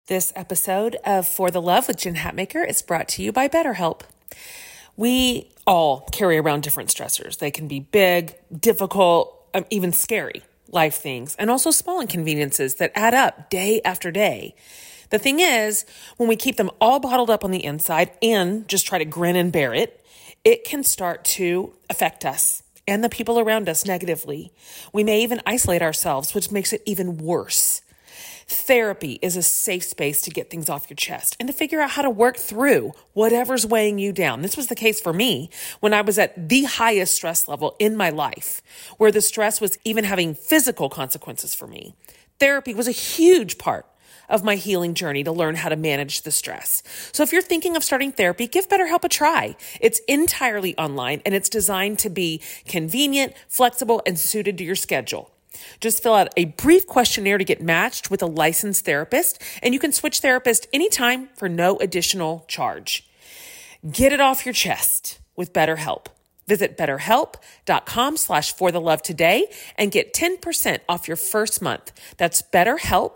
This episode of For the Love with Jen Hatmaker is brought to you by BetterHelp. We all carry around different stressors. They can be big, difficult, even scary life things, and also small inconveniences that add up day after day. The thing is, when we keep them all bottled up on the inside and just try to grin and bear it, it can start to affect us and the people around us negatively. We may even isolate ourselves, which makes it even worse. Therapy is a safe space to get things off your chest and to figure out how to work through whatever's weighing you down. This was the case for me when I was at the highest stress level in my life, where the stress was even having physical consequences for me. Therapy was a huge part of my healing journey to learn how to manage the stress. So if you're thinking of starting therapy, give BetterHelp a try. It's entirely online and it's designed to be convenient, flexible, and suited to your schedule. Just fill out a brief questionnaire to get matched with a licensed therapist, and you can switch therapist anytime for no additional charge. Get it off your chest with BetterHelp. Visit betterhelp.com/forthelove today and get 10% off your first month. That's BetterHelp,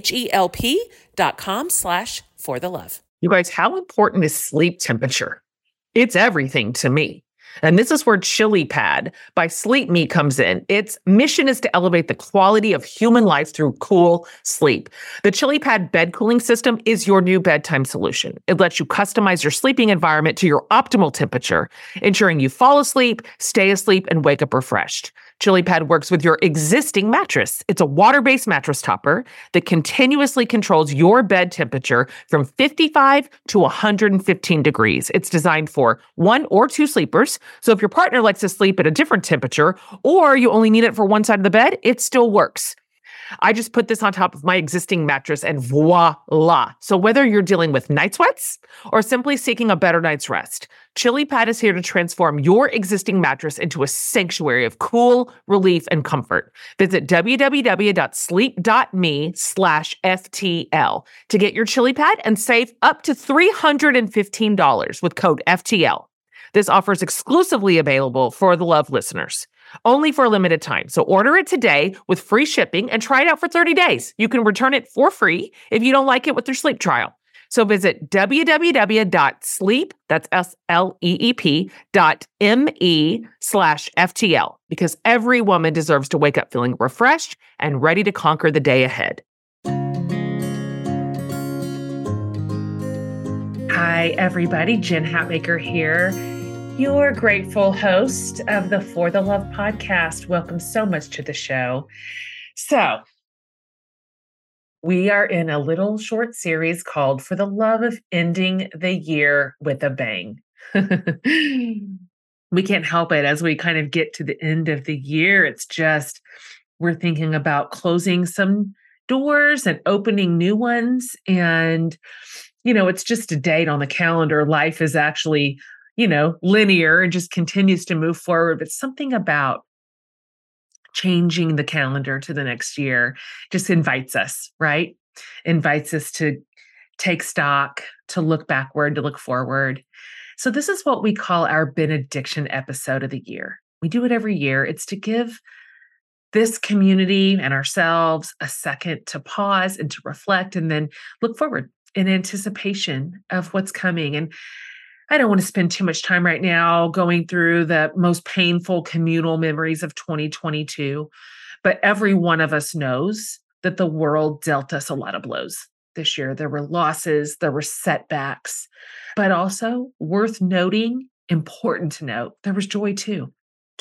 HELP.com/forthelove. You guys, how important is sleep temperature? It's everything to me. And this is where ChiliPad by Sleep Me comes in. Its mission is to elevate the quality of human life through cool sleep. The ChiliPad bed cooling system is your new bedtime solution. It lets you customize your sleeping environment to your optimal temperature, ensuring you fall asleep, stay asleep, and wake up refreshed. ChiliPad works with your existing mattress. It's a water-based mattress topper that continuously controls your bed temperature from 55 to 115 degrees. It's designed for 1 or 2 sleepers. So if your partner likes to sleep at a different temperature, or you only need it for one side of the bed, it still works. I just put this on top of my existing mattress and voila. So whether you're dealing with night sweats or simply seeking a better night's rest, ChiliPad is here to transform your existing mattress into a sanctuary of cool, relief, and comfort. Visit www.sleep.me/FTL to get your ChiliPad and save up to $315 with code FTL. This offer is exclusively available for the Love listeners, only for a limited time. So order it today with free shipping and try it out for 30 days. You can return it for free if you don't like it with your sleep trial. So visit www.sleep, that's SLEEP.me/FTL, because every woman deserves to wake up feeling refreshed and ready to conquer the day ahead. Hi, everybody. Jen Hatmaker here, your grateful host of the For the Love podcast. Welcome so much to the show. So we are in a little short series called For the Love of Ending the Year with a Bang. We can't help it as we kind of get to the end of the year. It's just, we're thinking about closing some doors and opening new ones. And, you know, it's just a date on the calendar. Life is actually, linear and just continues to move forward. But something about changing the calendar to the next year just invites us, right? Invites us to take stock, to look backward, to look forward. So this is what we call our benediction episode of the year. We do it every year. It's to give this community and ourselves a second to pause and to reflect and then look forward in anticipation of what's coming. And I don't want to spend too much time right now going through the most painful communal memories of 2022, but every one of us knows that the world dealt us a lot of blows this year. There were losses, there were setbacks, but also worth noting, important to note, there was joy too.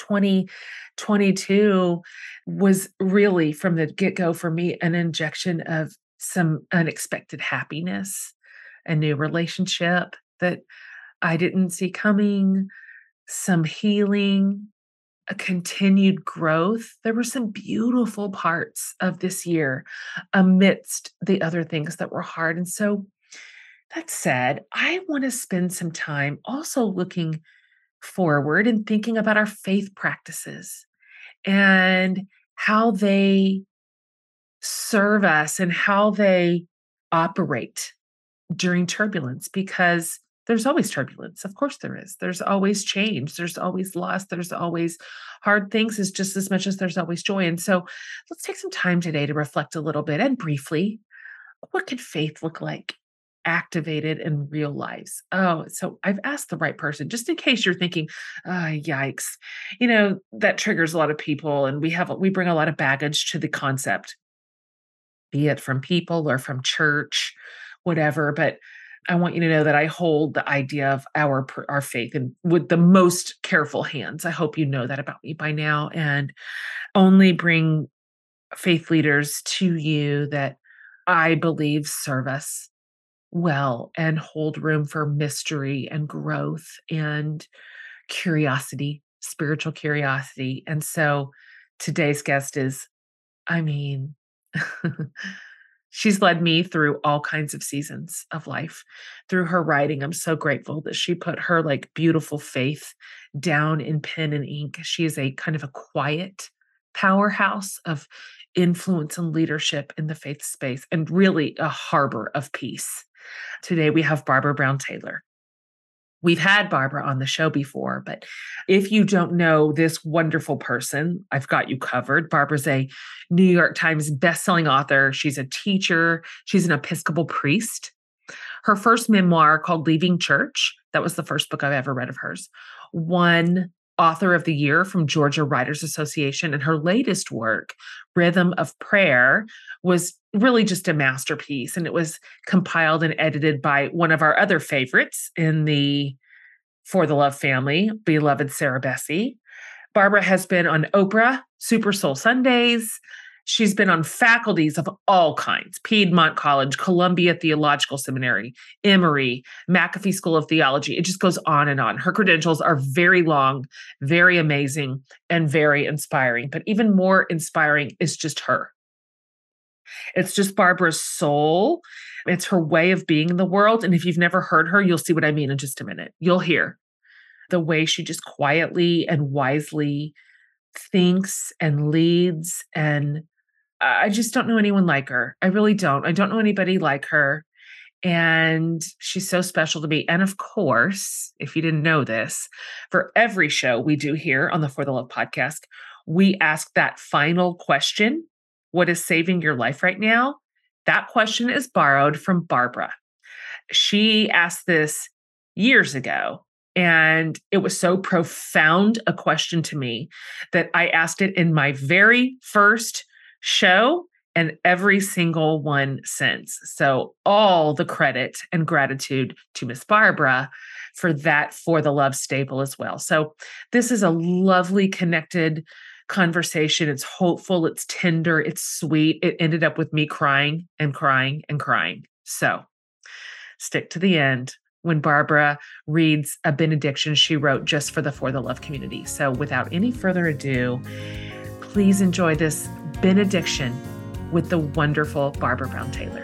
2022 was really, from the get-go for me, an injection of some unexpected happiness, a new relationship that I didn't see coming, some healing, a continued growth. There were some beautiful parts of this year amidst the other things that were hard. And so that said, I want to spend some time also looking forward and thinking about our faith practices and how they serve us and how they operate during turbulence, because there's always turbulence. Of course there is. There's always change. There's always loss. There's always hard things, is just as much as there's always joy. And so let's take some time today to reflect a little bit and briefly what could faith look like activated in real lives? Oh, so I've asked the right person just in case you're thinking, yikes. That triggers a lot of people, and we bring a lot of baggage to the concept, be it from people or from church, whatever. But I want you to know that I hold the idea of our faith and with the most careful hands. I hope you know that about me by now, and only bring faith leaders to you that I believe serve us well and hold room for mystery and growth and curiosity, spiritual curiosity. And so today's guest is, I mean, she's led me through all kinds of seasons of life through her writing. I'm so grateful that she put her like beautiful faith down in pen and ink. She is a kind of a quiet powerhouse of influence and leadership in the faith space and really a harbor of peace. Today we have Barbara Brown Taylor. We've had Barbara on the show before, but if you don't know this wonderful person, I've got you covered. Barbara's a New York Times bestselling author. She's a teacher. She's an Episcopal priest. Her first memoir, called Leaving Church, that was the first book I've ever read of hers, won Author of the Year from Georgia Writers Association. And her latest work, Rhythm of Prayer, was really just a masterpiece. And it was compiled and edited by one of our other favorites in the For the Love family, beloved Sarah Bessey. Barbara has been on Oprah, Super Soul Sundays. She's been on faculties of all kinds: Piedmont College, Columbia Theological Seminary, Emory, McAfee School of Theology. It just goes on and on. Her credentials are very long, very amazing, and very inspiring. But even more inspiring is just her. It's just Barbara's soul. It's her way of being in the world. And if you've never heard her, you'll see what I mean in just a minute. You'll hear the way she just quietly and wisely thinks and leads. And I just don't know anyone like her. I really don't. I don't know anybody like her. And she's so special to me. And of course, if you didn't know this, for every show we do here on the For the Love podcast, we ask that final question: what is saving your life right now? That question is borrowed from Barbara. She asked this years ago, and it was so profound a question to me that I asked it in my very first show and every single one since. So all the credit and gratitude to Miss Barbara for that For the Love staple as well. So this is a lovely connected conversation. It's hopeful, it's tender, it's sweet. It ended up with me crying and crying and crying. So stick to the end when Barbara reads a benediction she wrote just for the Love community. So without any further ado, please enjoy this benediction with the wonderful Barbara Brown Taylor.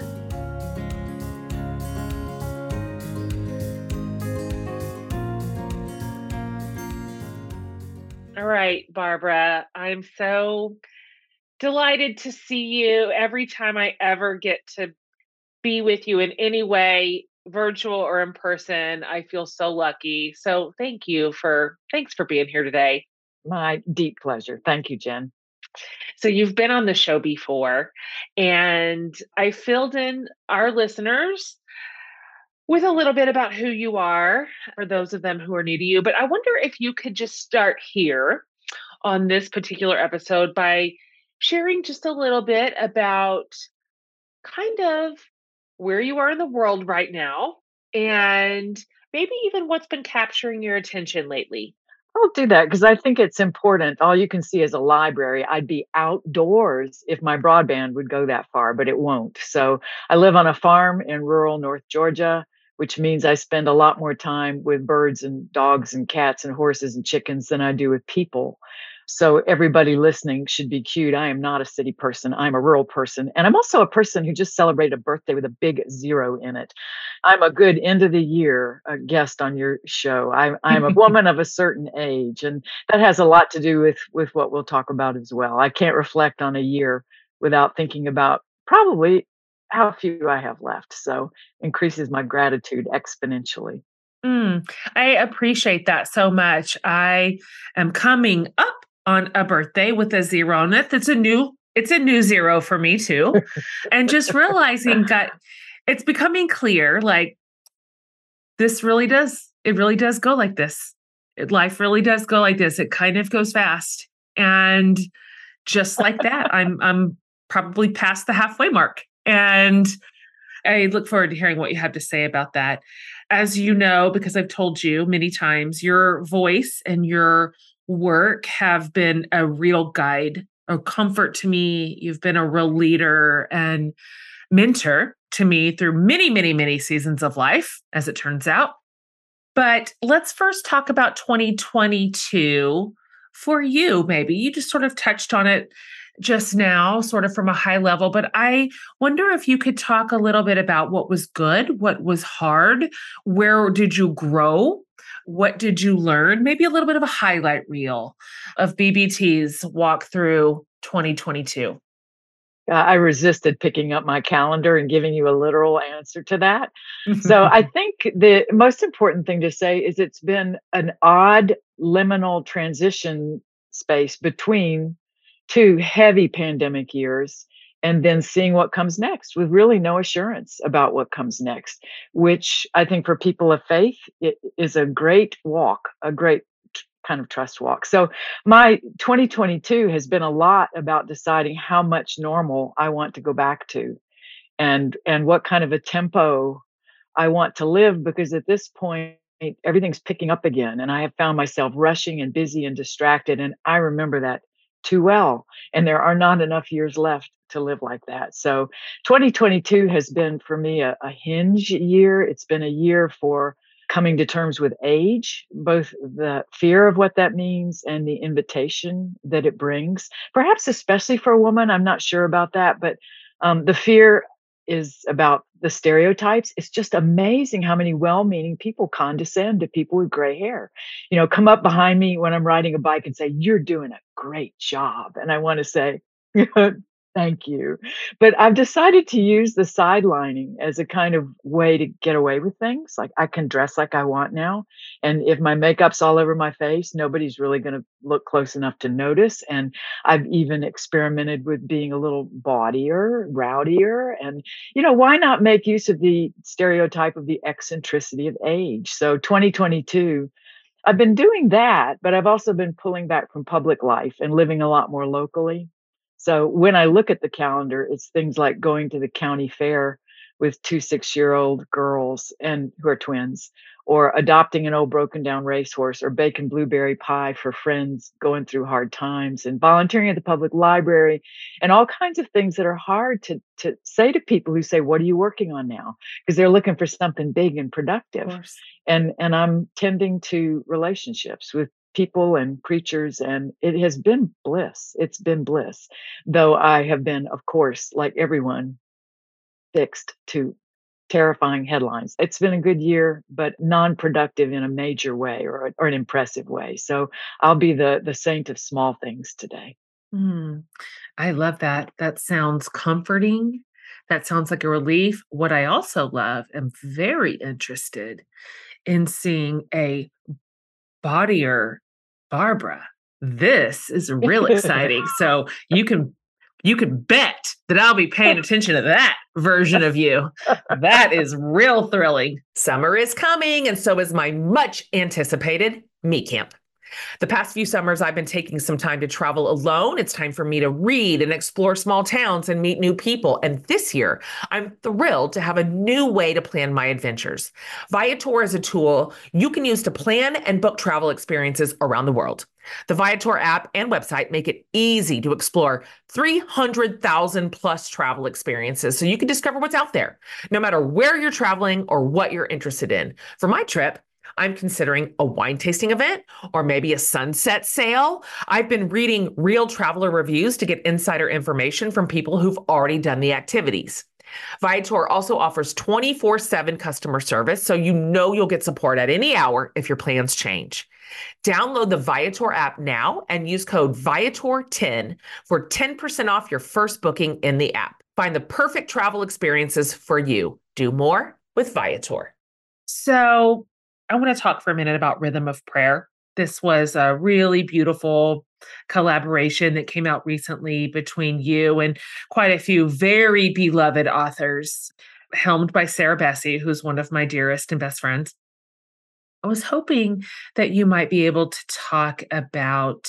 All right, Barbara, I'm so delighted to see you every time I ever get to be with you in any way, virtual or in person. I feel so lucky. So thanks for being here today. My deep pleasure. Thank you, Jen. So you've been on the show before, and I filled in our listeners with a little bit about who you are for those of them who are new to you. But I wonder if you could just start here on this particular episode by sharing just a little bit about kind of where you are in the world right now and maybe even what's been capturing your attention lately. I'll do that because I think it's important. All you can see is a library. I'd be outdoors if my broadband would go that far, but it won't. So I live on a farm in rural North Georgia, which means I spend a lot more time with birds and dogs and cats and horses and chickens than I do with people. So everybody listening should be cued. I am not a city person. I'm a rural person. And I'm also a person who just celebrated a birthday with a big zero in it. I'm a good end of the year guest on your show. I'm a woman of a certain age, and that has a lot to do with what we'll talk about as well. I can't reflect on a year without thinking about probably how few I have left. So increases my gratitude exponentially. I appreciate that so much. I am coming up on a birthday with a zero on it. It's a new it's a new zero for me too. And just realizing that it's becoming clear, like it really does go like this. Life really does go like this. It kind of goes fast. And just like that, I'm probably past the halfway mark. And I look forward to hearing what you have to say about that. As you know, because I've told you many times, your voice and your work have been a real guide, a comfort to me. You've been a real leader and mentor to me through many, many, many seasons of life, as it turns out. But let's first talk about 2022 for you, maybe. You just sort of touched on it just now, sort of from a high level, but I wonder if you could talk a little bit about what was good, what was hard, where did you grow, what did you learn, maybe a little bit of a highlight reel of BBT's walk through 2022. I resisted picking up my calendar and giving you a literal answer to that. So I think the most important thing to say is it's been an odd liminal transition space between two heavy pandemic years and then seeing what comes next with really no assurance about what comes next, which I think for people of faith, it is a great walk, a great kind of trust walk. So my 2022 has been a lot about deciding how much normal I want to go back to and what kind of a tempo I want to live, because at this point everything's picking up again and I have found myself rushing and busy and distracted, and I remember that too well, and there are not enough years left to live like that. So 2022 has been for me a hinge year. It's been a year for coming to terms with age, both the fear of what that means and the invitation that it brings, perhaps especially for a woman. I'm not sure about that, but the fear is about the stereotypes. It's just amazing how many well-meaning people condescend to people with gray hair. You know, come up behind me when I'm riding a bike and say, "You're doing a great job." And I want to say, thank you. But I've decided to use the sidelining as a kind of way to get away with things. Like I can dress like I want now. And if my makeup's all over my face, nobody's really going to look close enough to notice. And I've even experimented with being a little bawdier, rowdier. And, you know, why not make use of the stereotype of the eccentricity of age? So 2022, I've been doing that, but I've also been pulling back from public life and living a lot more locally. So when I look at the calendar, it's things like going to the county fair with two 6-year-old girls and who are twins, or adopting an old broken down racehorse, or baking blueberry pie for friends going through hard times, and volunteering at the public library, and all kinds of things that are hard to say to people who say, "What are you working on now?" Because they're looking for something big and productive. And I'm tending to relationships with people and creatures, and it has been bliss. It's been bliss, though I have been, of course, like everyone, fixed to terrifying headlines. It's been a good year, but non-productive in a major way or an impressive way. So I'll be the saint of small things today. I love that. That sounds comforting. That sounds like a relief. What I also love, am very interested in seeing a bawdier Barbara. This is real exciting. So you can bet that I'll be paying attention to that version of you. That is real thrilling. Summer is coming, and so is my much anticipated Me Camp. The past few summers, I've been taking some time to travel alone. It's time for me to read and explore small towns and meet new people. And this year, I'm thrilled to have a new way to plan my adventures. Viator is a tool you can use to plan and book travel experiences around the world. The Viator app and website make it easy to explore 300,000 plus travel experiences so you can discover what's out there, no matter where you're traveling or what you're interested in. For my trip, I'm considering a wine tasting event or maybe a sunset sail. I've been reading real traveler reviews to get insider information from people who've already done the activities. Viator also offers 24/7 customer service, so you know you'll get support at any hour if your plans change. Download the Viator app now and use code Viator10 for 10% off your first booking in the app. Find the perfect travel experiences for you. Do more with Viator. So I want to talk for a minute about Rhythm of Prayer. This was a really beautiful collaboration that came out recently between you and quite a few very beloved authors, helmed by Sarah Bessey, who's one of my dearest and best friends. I was hoping that you might be able to talk about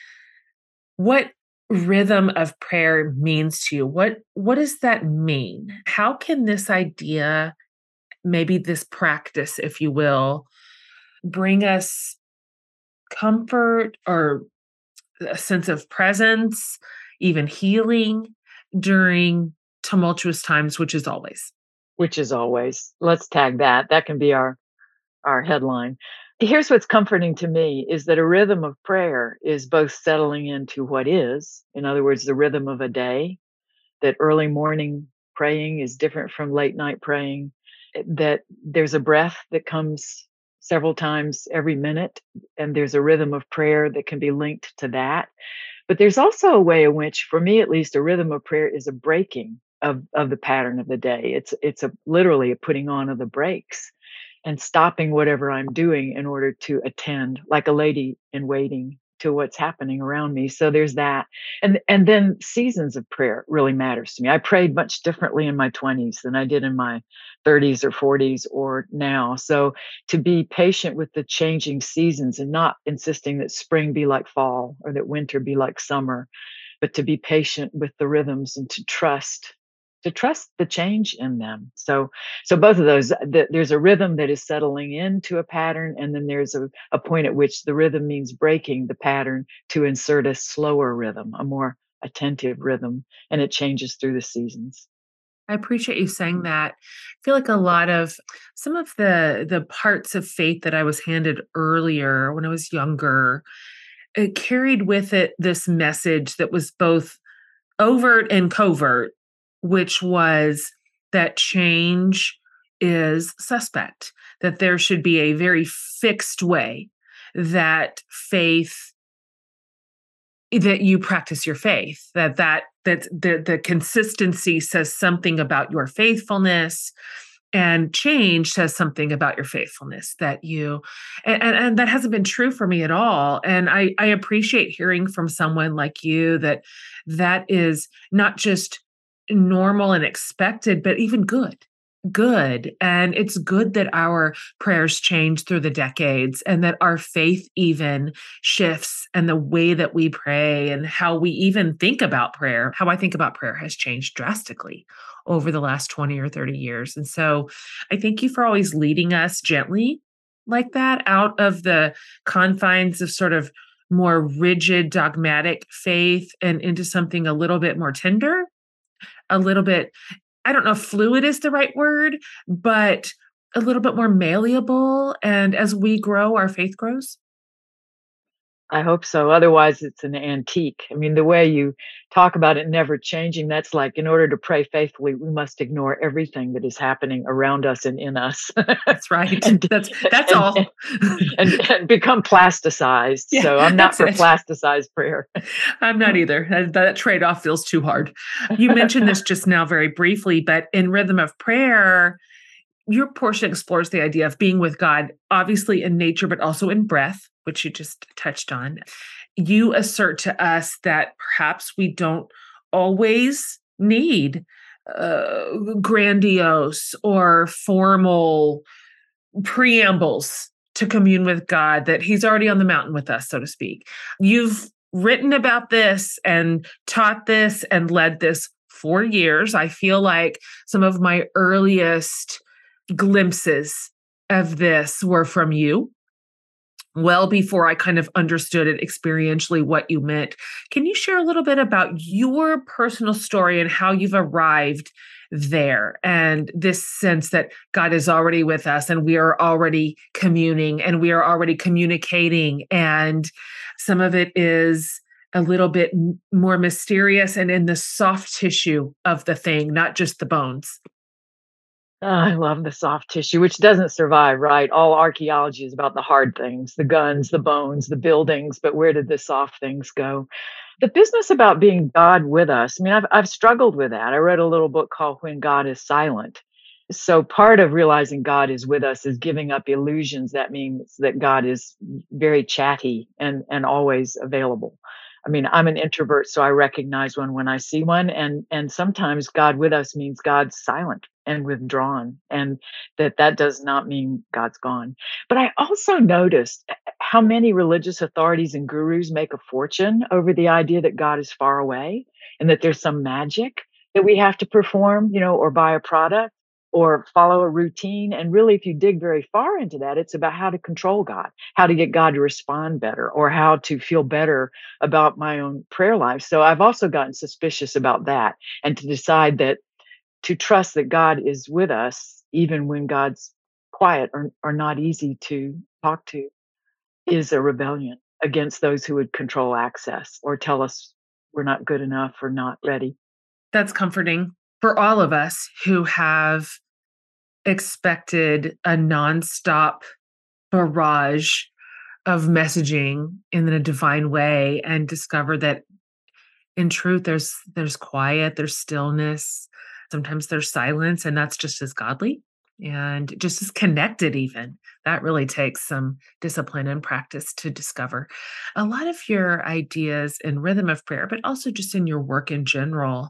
what rhythm of prayer means to you. What does that mean? How can this idea, maybe this practice, if you will, bring us comfort or a sense of presence, even healing during tumultuous times, which is always? Which is always. Let's tag that. That can be our headline. Here's what's comforting to me is that a rhythm of prayer is both settling into what is, in other words, the rhythm of a day, that early morning praying is different from late night praying, that there's a breath that comes several times every minute, and there's a rhythm of prayer that can be linked to that. But there's also a way in which, for me at least, a rhythm of prayer is a breaking of the pattern of the day. It's literally a putting on of the brakes and stopping whatever I'm doing in order to attend, like a lady in waiting, to what's happening around me. So there's that. And then seasons of prayer really matters to me. I prayed much differently in my 20s than I did in my 30s or 40s or now. So to be patient with the changing seasons and not insisting that spring be like fall or that winter be like summer, but to be patient with the rhythms and to trust the change in them. So both of those, there's a rhythm that is settling into a pattern, and then there's a point at which the rhythm means breaking the pattern to insert a slower rhythm, a more attentive rhythm, and it changes through the seasons. I appreciate you saying that. I feel like a lot of some of the parts of faith that I was handed earlier when I was younger, it carried with it this message that was both overt and covert, which was that change is suspect, that there should be a very fixed way that faith that you practice your faith, that the consistency says something about your faithfulness, and change says something about your faithfulness, that you and that hasn't been true for me at all. And I appreciate hearing from someone like you that that is not just normal and expected, but even good. And it's good that our prayers change through the decades and that our faith even shifts, and the way that we pray and how we even think about prayer, how I think about prayer has changed drastically over the last 20 or 30 years. And so I thank you for always leading us gently like that out of the confines of sort of more rigid, dogmatic faith and into something a little bit more tender, a little bit, I don't know if fluid is the right word, but a little bit more malleable. And as we grow, our faith grows. I hope so. Otherwise, it's an antique. I mean, the way you talk about it never changing, that's like, in order to pray faithfully, we must ignore everything that is happening around us and in us. That's right. and, That's and, all. and become plasticized. Yeah, so I'm not that's for it. plasticized prayer. I'm not either. That trade-off feels too hard. You mentioned this just now very briefly, but in Rhythm of Prayer, your portion explores the idea of being with God, obviously in nature, but also in breath, which you just touched on. You assert to us that perhaps we don't always need grandiose or formal preambles to commune with God, that He's already on the mountain with us, so to speak. You've written about this and taught this and led this for years. I feel like some of my earliest glimpses of this were from you, well before I kind of understood it experientially what you meant. Can you share a little bit about your personal story and how you've arrived there, and this sense that God is already with us and we are already communing and we are already communicating, and some of it is a little bit more mysterious and in the soft tissue of the thing, not just the bones? Oh, I love the soft tissue, which doesn't survive, right? All archaeology is about the hard things, the guns, the bones, the buildings, but where did the soft things go? The business about being God with us, I mean, I've struggled with that. I read a little book called When God is Silent. So part of realizing God is with us is giving up illusions. That means that God is very chatty and always available. I mean, I'm an introvert, so I recognize one when I see one, and sometimes God with us means God's silent and withdrawn, and that does not mean God's gone. But I also noticed how many religious authorities and gurus make a fortune over the idea that God is far away and that there's some magic that we have to perform, or buy a product or follow a routine. And really, if you dig very far into that, it's about how to control God, how to get God to respond better, or how to feel better about my own prayer life. So I've also gotten suspicious about that, and to decide that to trust that God is with us, even when God's quiet or not easy to talk to, is a rebellion against those who would control access or tell us we're not good enough or not ready. That's comforting for all of us who have expected a nonstop barrage of messaging in a divine way and discover that in truth there's quiet, there's stillness, sometimes there's silence, and that's just as godly and just as connected even. That really takes some discipline and practice to discover. A lot of your ideas in rhythm of prayer, but also just in your work in general,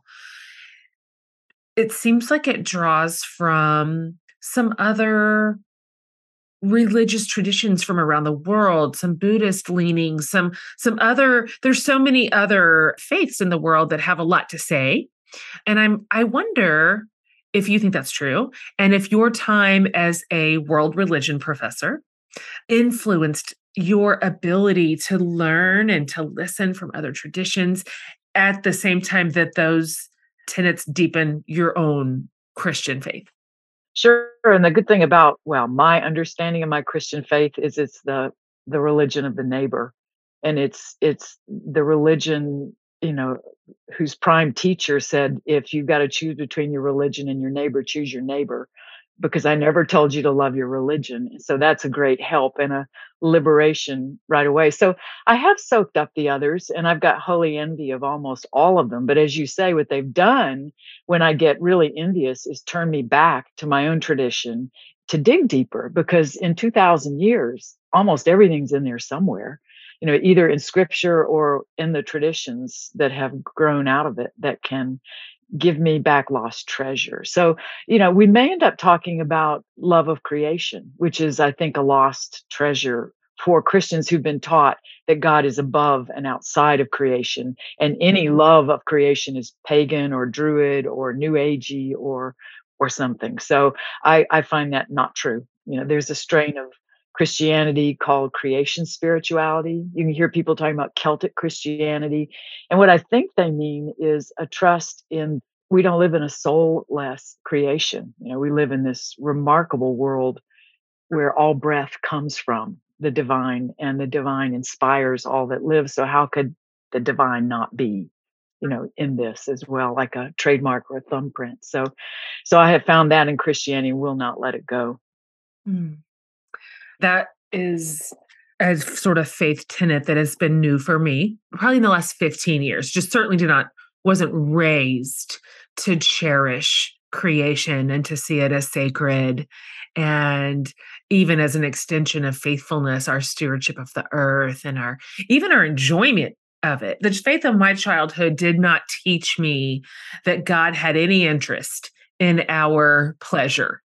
it seems like it draws from some other religious traditions from around the world, some Buddhist leanings, some other there's so many other faiths in the world that have a lot to say. And I wonder if you think that's true and if your time as a world religion professor influenced your ability to learn and to listen from other traditions at the same time that those tenets deepen your own Christian faith. Sure. And the good thing about, well, my understanding of my Christian faith is it's the religion of the neighbor. And it's the religion, you know, whose prime teacher said, if you've got to choose between your religion and your neighbor, choose your neighbor, because I never told you to love your religion. So that's a great help and a liberation right away. So I have soaked up the others and I've got holy envy of almost all of them. But as you say, what they've done when I get really envious is turn me back to my own tradition to dig deeper, because in 2000 years, almost everything's in there somewhere, either in scripture or in the traditions that have grown out of it that can give me back lost treasure. So, we may end up talking about love of creation, which is, I think, a lost treasure for Christians who've been taught that God is above and outside of creation. And any love of creation is pagan or druid or new agey or something. So I find that not true. There's a strain of Christianity called creation spirituality. You can hear people talking about Celtic Christianity. And what I think they mean is a trust in, we don't live in a soulless creation. We live in this remarkable world where all breath comes from the divine and the divine inspires all that lives. So how could the divine not be, in this as well, like a trademark or a thumbprint? So I have found that in Christianity and will not let it go. Mm. That is a sort of faith tenet that has been new for me, probably in the last 15 years. Just certainly wasn't raised to cherish creation and to see it as sacred. And even as an extension of faithfulness, our stewardship of the earth and even our enjoyment of it. The faith of my childhood did not teach me that God had any interest in our pleasure.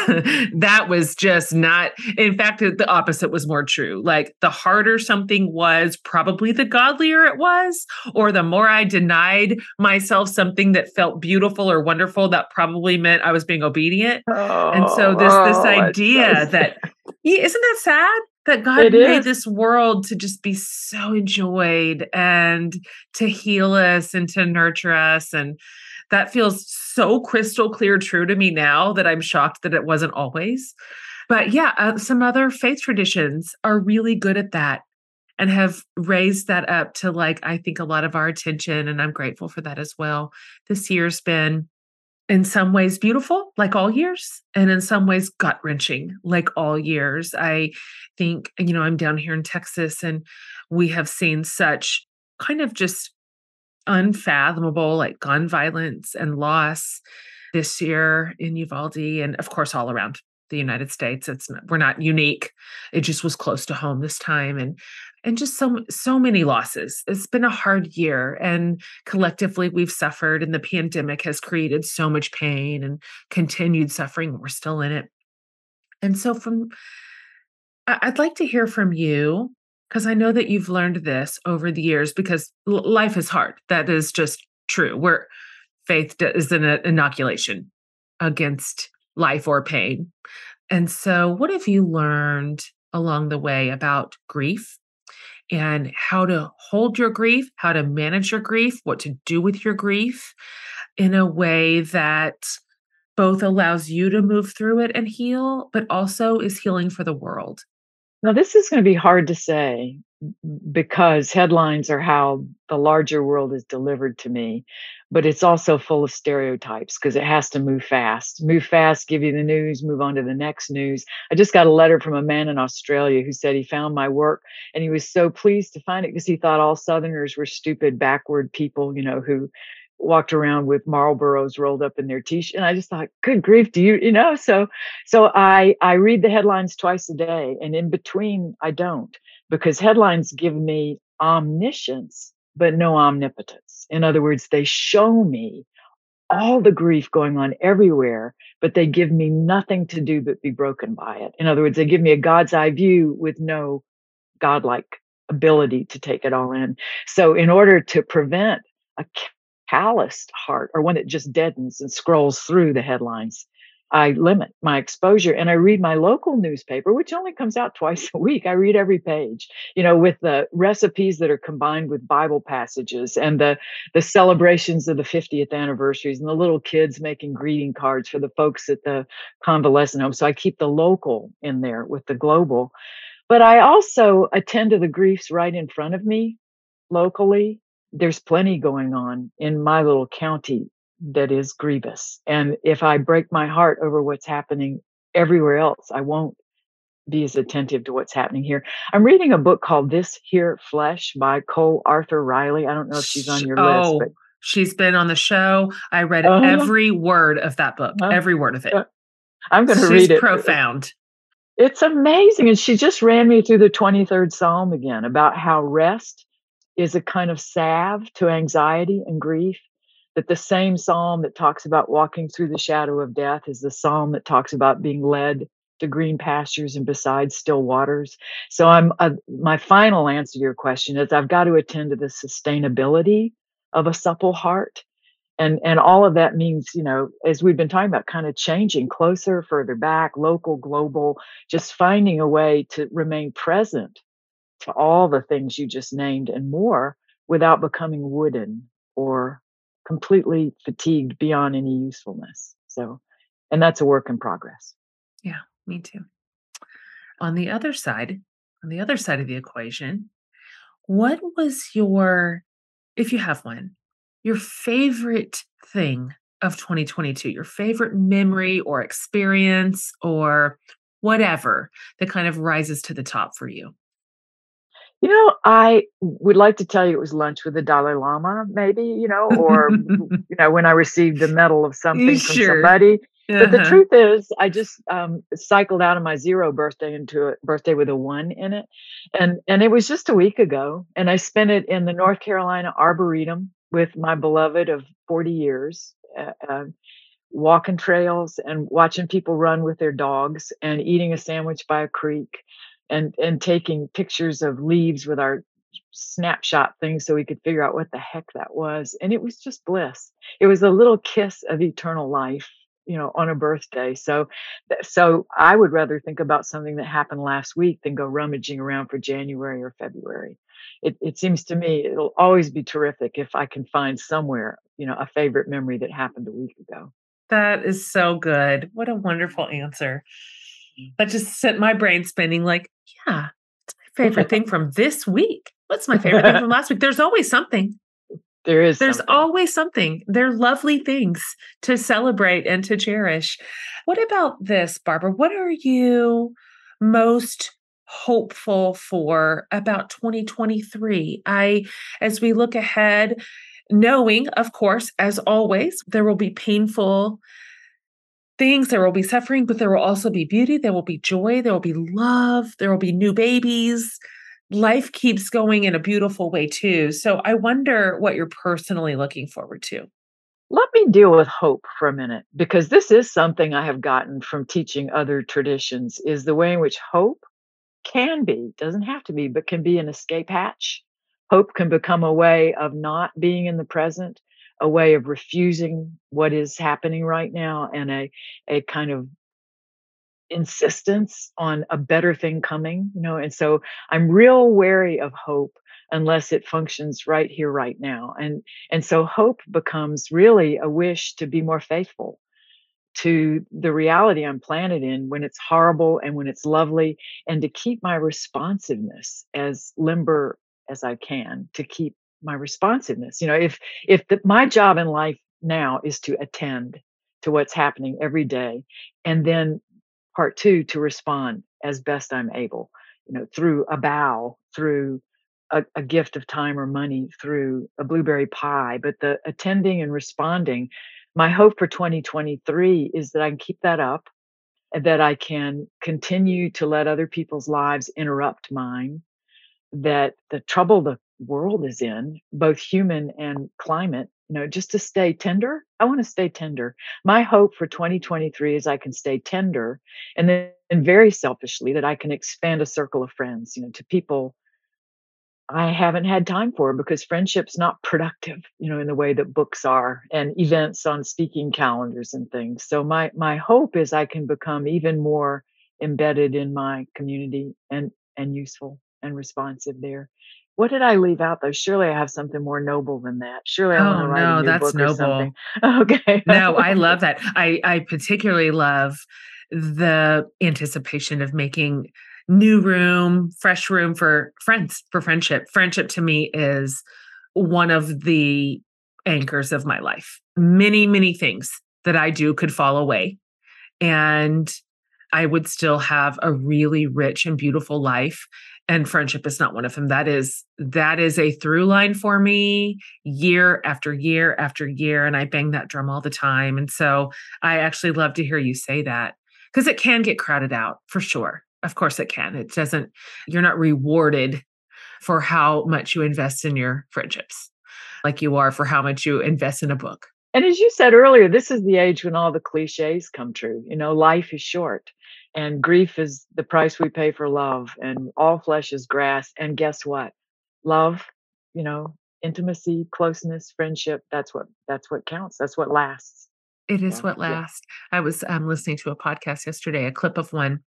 That was just not, in fact, the opposite was more true. Like the harder something was, probably the godlier it was, or the more I denied myself something that felt beautiful or wonderful, that probably meant I was being obedient. And so this idea that, isn't that sad? That God made this world to just be so enjoyed and to heal us and to nurture us. And that feels so crystal clear true to me now that I'm shocked that it wasn't always. But yeah, some other faith traditions are really good at that and have raised that up to, I think, a lot of our attention. And I'm grateful for that as well. This year's been in some ways beautiful, like all years, and in some ways gut-wrenching, like all years. I think, I'm down here in Texas and we have seen such kind of just unfathomable gun violence and loss this year in Uvalde and of course all around the United States. We're not unique. It just was close to home this time. And and just so many losses. It's been a hard year, and collectively we've suffered, and the pandemic has created so much pain and continued suffering. We're still in it. And so I'd like to hear from you, because I know that you've learned this over the years, because life is hard. That is just true. Where faith is an inoculation against life or pain. And so, what have you learned along the way about grief and how to hold your grief, how to manage your grief, what to do with your grief in a way that both allows you to move through it and heal, but also is healing for the world? Now, this is going to be hard to say because headlines are how the larger world is delivered to me, but it's also full of stereotypes because it has to move fast, give you the news, move on to the next news. I just got a letter from a man in Australia who said he found my work and he was so pleased to find it because he thought all Southerners were stupid, backward people, who walked around with Marlboros rolled up in their t-shirt. And I just thought, good grief, do so I read the headlines twice a day, and in between I don't, because headlines give me omniscience, but no omnipotence. In other words, they show me all the grief going on everywhere, but they give me nothing to do but be broken by it. In other words, they give me a God's eye view with no godlike ability to take it all in. So in order to prevent a calloused heart, or one that just deadens and scrolls through the headlines, I limit my exposure and I read my local newspaper, which only comes out twice a week. I read every page, with the recipes that are combined with Bible passages and the celebrations of the 50th anniversaries and the little kids making greeting cards for the folks at the convalescent home. So I keep the local in there with the global. But I also attend to the griefs right in front of me locally. There's plenty going on in my little county that is grievous. And if I break my heart over what's happening everywhere else, I won't be as attentive to what's happening here. I'm reading a book called This Here Flesh by Cole Arthur Riley. I don't know if she's on your list, but She's been on the show. I read uh, every word of that book, uh, every word of it. I'm going to She's read it. profound. It's amazing. And she just ran me through the 23rd Psalm again about how rest is a kind of salve to anxiety and grief. That the same psalm that talks about walking through the shadow of death is the psalm that talks about being led to green pastures and beside still waters. So my final answer to your question is I've got to attend to the sustainability of a supple heart. And all of that means, as we've been talking about, kind of changing closer, further back, local, global, just finding a way to remain present to all the things you just named and more without becoming wooden or completely fatigued beyond any usefulness. So, and that's a work in progress. Yeah, me too. On the other side of the equation, what was if you have one, your favorite thing of 2022, your favorite memory or experience or whatever that kind of rises to the top for you? I would like to tell you it was lunch with the Dalai Lama, maybe, or, when I received the medal of something from Sure. somebody. But the Uh-huh. truth is, I just cycled out of my 0 birthday into a birthday with a 1 in it. And it was just a week ago. And I spent it in the North Carolina Arboretum with my beloved of 40 years, walking trails and watching people run with their dogs and eating a sandwich by a creek and taking pictures of leaves with our snapshot thing so we could figure out what the heck that was. And it was just bliss. It was a little kiss of eternal life, on a birthday. So I would rather think about something that happened last week than go rummaging around for January or February. It seems to me it'll always be terrific if I can find somewhere, a favorite memory that happened a week ago. That is so good. What a wonderful answer. That just sent my brain spinning like, yeah, it's my favorite thing from this week. What's my favorite thing from last week? There's always something. There's something. Always something. They're lovely things to celebrate and to cherish. What about this, Barbara? What are you most hopeful for about 2023? As we look ahead, knowing, of course, as always, there will be painful things, there will be suffering, but there will also be beauty, there will be joy, there will be love, there will be new babies, life keeps going in a beautiful way too. So I wonder what you're personally looking forward to. Let me deal with hope for a minute, because this is something I have gotten from teaching other traditions, is the way in which hope can be, doesn't have to be, but can be an escape hatch. Hope can become a way of not being in the present, a way of refusing what is happening right now, and a kind of insistence on a better thing coming, and so I'm real wary of hope unless it functions right here, right now. And so hope becomes really a wish to be more faithful to the reality I'm planted in when it's horrible and when it's lovely, and to keep my responsiveness as limber as I can, to keep my responsiveness. My job in life now is to attend to what's happening every day, and then part two, to respond as best I'm able, through a bow, through a gift of time or money, through a blueberry pie. But the attending and responding, my hope for 2023 is that I can keep that up, and that I can continue to let other people's lives interrupt mine, that the trouble the world is in, both human and climate, just to stay tender. I want to stay tender. My hope for 2023 is I can stay tender, and then, and very selfishly, that I can expand a circle of friends, to people I haven't had time for, because friendship's not productive, in the way that books are and events on speaking calendars and things. So my hope is I can become even more embedded in my community, and useful and responsive there. What did I leave out though? Surely I have something more noble than that. Surely I want Oh to write a no, new that's book or something. noble. Okay. No, I love that. I particularly love the anticipation of making new room, fresh room for friends, for friendship. Friendship to me is one of the anchors of my life. Many, many things that I do could fall away, and I would still have a really rich and beautiful life. And friendship is not one of them. That is a through line for me year after year after year. And I bang that drum all the time. And so I actually love to hear you say that, because it can get crowded out for sure. Of course it can. It doesn't, you're not rewarded for how much you invest in your friendships like you are for how much you invest in a book. And as you said earlier, this is the age when all the cliches come true. Life is short, and grief is the price we pay for love, and all flesh is grass. And guess what? Love, intimacy, closeness, friendship, that's what counts. That's what lasts. It is So, what yeah. lasts. I was listening to a podcast yesterday, a clip of one,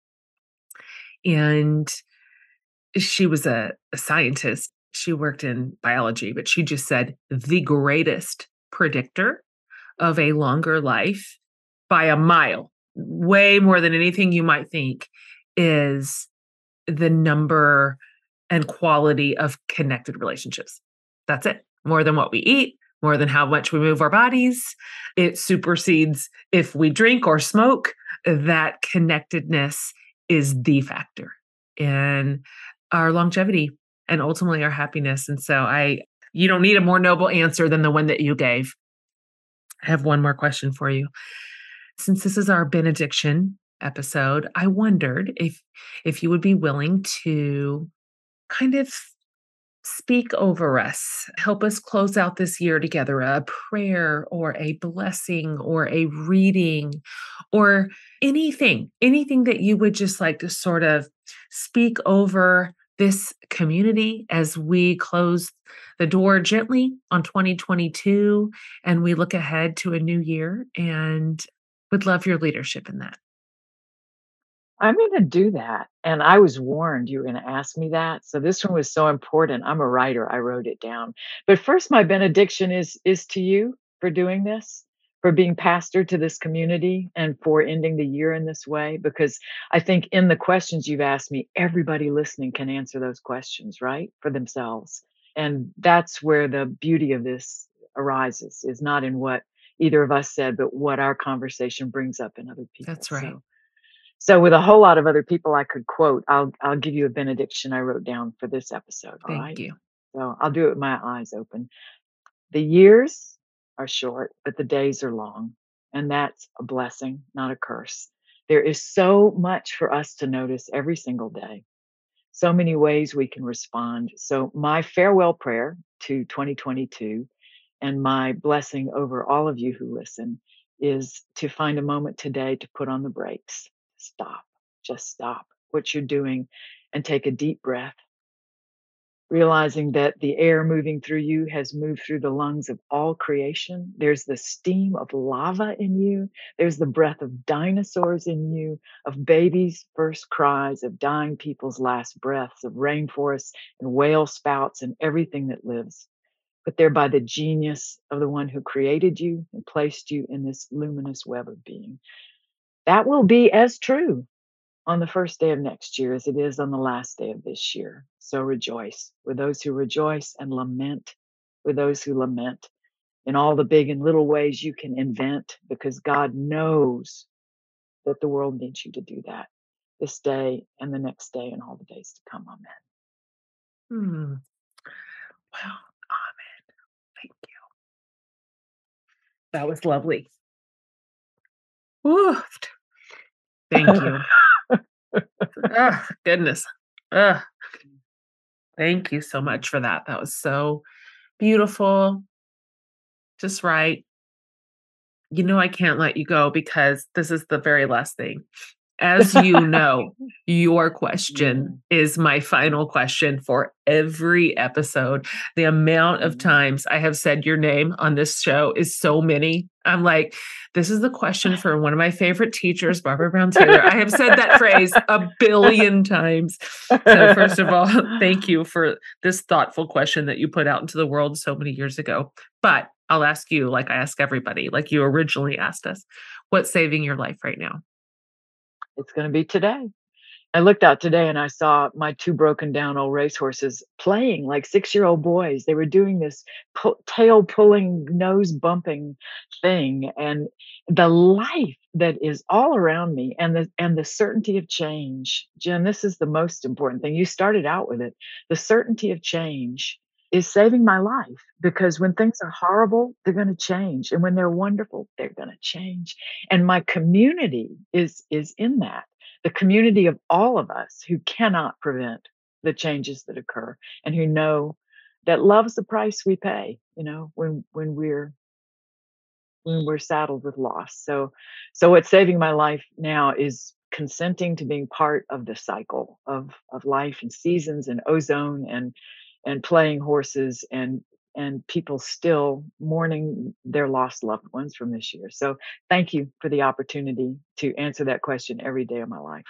and she was a scientist. She worked in biology, but she just said the greatest predictor of a longer life by a mile, way more than anything you might think, is the number and quality of connected relationships. That's it. More than what we eat, more than how much we move our bodies. It supersedes if we drink or smoke. That connectedness is the factor in our longevity and ultimately our happiness. And so you don't need a more noble answer than the one that you gave. I have one more question for you. Since this is our benediction episode, I wondered if you would be willing to kind of speak over us, help us close out this year together, a prayer or a blessing or a reading or anything that you would just like to sort of speak over this community as we close the door gently on 2022 and we look ahead to a new year, and would love your leadership in that. I'm gonna do that, and I was warned you were gonna ask me that, so this one was so important. I'm a writer, I wrote it down. But first, my benediction is to you for doing this, for being pastor to this community, and for ending the year in this way, because I think in the questions you've asked me, everybody listening can answer those questions, right? For themselves. And that's where the beauty of this arises, is not in what either of us said, but what our conversation brings up in other people. That's right. So with a whole lot of other people I could quote, I'll give you a benediction I wrote down for this episode, all Thank right? you. So I'll do it with my eyes open. The years are short, but the days are long, and that's a blessing, not a curse. There is so much for us to notice every single day. so many ways we can respond. So my farewell prayer to 2022 and my blessing over all of you who listen is to find a moment today to put on the brakes. Stop. Just stop what you're doing and take a deep breath, realizing that the air moving through you has moved through the lungs of all creation. There's the steam of lava in you. There's the breath of dinosaurs in you, of babies' first cries, of dying people's last breaths, of rainforests and whale spouts and everything that lives. But they're by the genius of the one who created you and placed you in this luminous web of being. That will be as true on the first day of next year as it is on the last day of this year. So rejoice with those who rejoice and lament with those who lament in all the big and little ways you can invent, because God knows that the world needs you to do that this day and the next day and all the days to come. Amen. Hmm. Wow. Amen. Thank you. That was lovely. Woo. Thank you. Oh, goodness. Thank you so much for that. That was so beautiful. Just right. You know, I can't let you go because this is the very last thing. As you know, your question is my final question for every episode. The amount of times I have said your name on this show is so many. I'm like, this is the question for one of my favorite teachers, Barbara Brown Taylor. I have said that phrase a billion times. So first of all, thank you for this thoughtful question that you put out into the world so many years ago. But I'll ask you, like I ask everybody, like you originally asked us, what's saving your life right now? It's going to be today. I looked out today and I saw my two broken down old racehorses playing like 6-year-old boys. They were doing this tail pulling, nose bumping thing, and the life that is all around me, and the certainty of change. Jen, this is the most important thing. You started out with it. The certainty of change is saving my life, because when things are horrible, they're going to change, and when they're wonderful, they're going to change. And my community is in that. The community of all of us who cannot prevent the changes that occur, and who know that love's the price we pay, when we're saddled with loss. So what's saving my life now is consenting to being part of the cycle of life and seasons and ozone and playing horses and people still mourning their lost loved ones from this year. So thank you for the opportunity to answer that question every day of my life.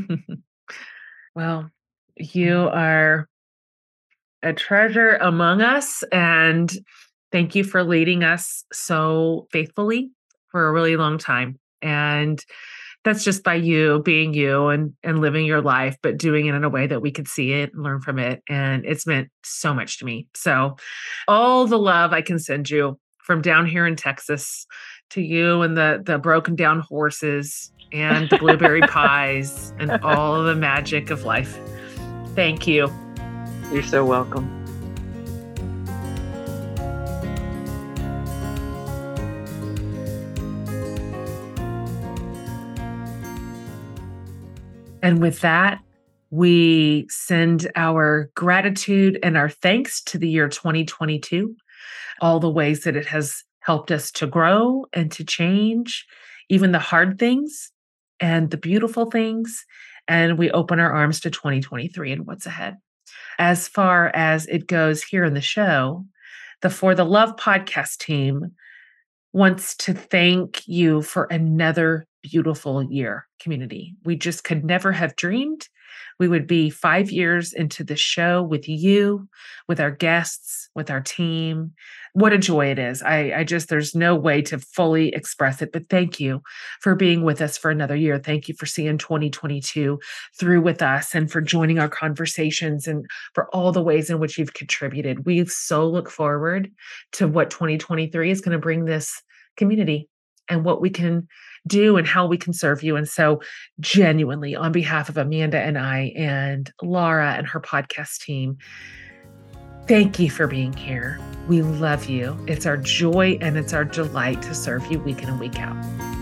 Well, you are a treasure among us, and thank you for leading us so faithfully for a really long time. And that's just by you being you and living your life, but doing it in a way that we could see it and learn from it. And it's meant so much to me. So all the love I can send you from down here in Texas to you and the broken down horses and the blueberry pies and all of the magic of life. Thank you. You're so welcome. And with that, we send our gratitude and our thanks to the year 2022, all the ways that it has helped us to grow and to change, even the hard things and the beautiful things. And we open our arms to 2023 and what's ahead. As far as it goes here in the show, the For the Love podcast team wants to thank you for another beautiful year, community. We just could never have dreamed we would be 5 years into the show with you, with our guests, with our team. What a joy it is. I just, there's no way to fully express it, but thank you for being with us for another year. Thank you for seeing 2022 through with us and for joining our conversations and for all the ways in which you've contributed. We so look forward to what 2023 is going to bring this community and what we can do and how we can serve you. And so genuinely, on behalf of Amanda and I and Laura and her podcast team, thank you for being here. We love you. It's our joy and it's our delight to serve you week in and week out.